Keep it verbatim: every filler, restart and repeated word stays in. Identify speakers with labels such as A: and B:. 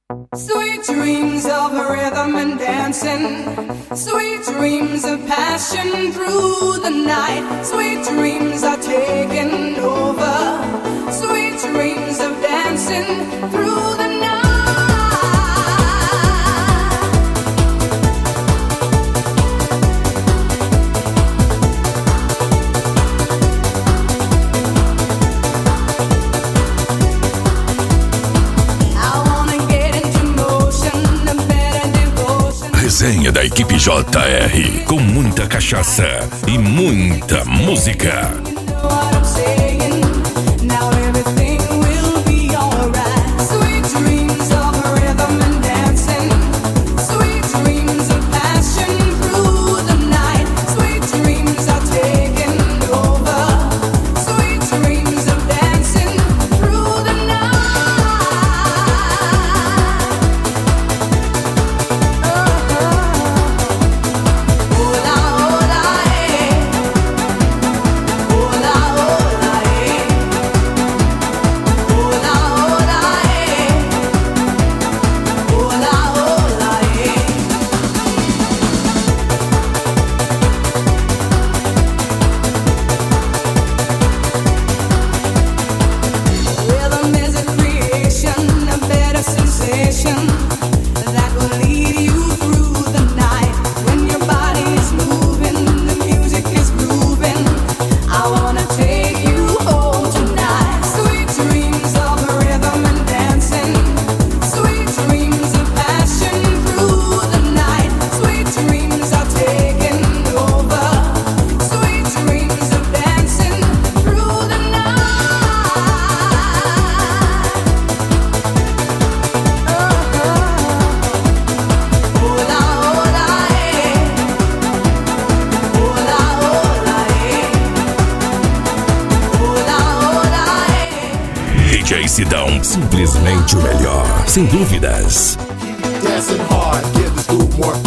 A: Sweet dreams of rhythm and dancing, sweet dreams of passion through the night. Sweet dreams are taking over, sweet dreams of dancing through the night.
B: Resenha da equipe J R, com muita cachaça e muita música. D J Sidão, simplesmente o melhor, sem dúvidas.
C: Dancing hard, give this groove more